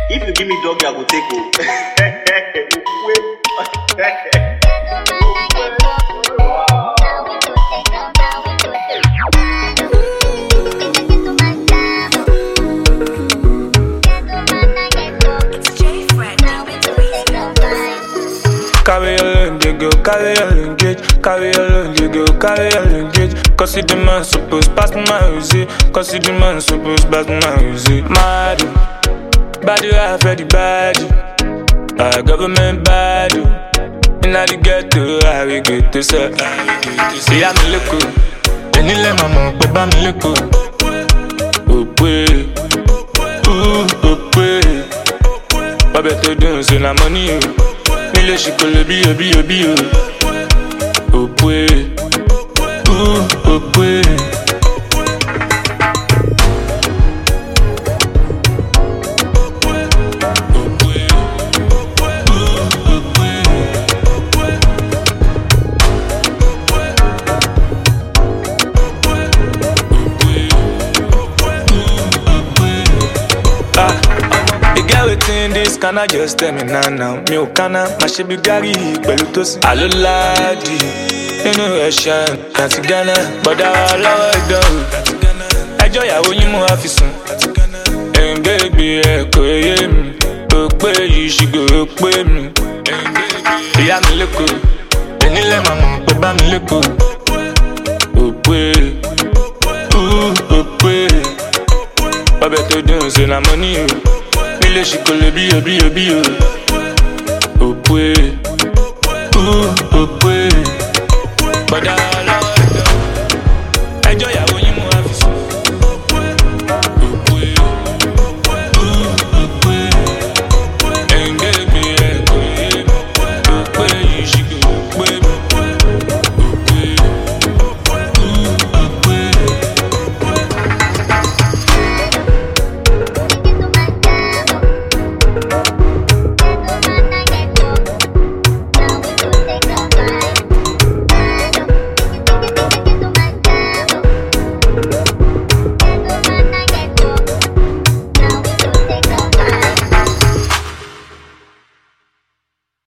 If you give me dog, I go take Carry alone, you go, carry alone, carry alone, you go, carry alone, cause the man supposed pass my music, cause the man supposed pass my music. Mad, bad you have the bad, our government bad, and now you get to how we get to say, see I'm loco, and you let my mom, but I'm loco, oh boy, what better doing, so na money, Mille chicole bio bio bio. Oh boy, oh boy. Waiting this can I just tell me now Mi ò kánná, má ṣe bí Gary pẹ̀lú Tosin Alóládì, nínú ẹ̀ṣẹ̀ láti Ghana Bọ̀dá wa lọ́wọ́ ìdánwò Ẹjọ́ ìyàwó yín mú wá fi sùn Ẹ̀ǹgbẹ́gbì ẹ̀ kò yé mi Ó pé yìí ṣìgò ó pé mi Ìyá mi lẹ́kọ̀ọ́ Ẹ̀nílẹ̀ màmú pé bá mi lẹ́kọ̀ọ́ Ó pé Ọbẹ̀ tó dùn ṣe na money o Mille chicole bio bio bio. Oh boy,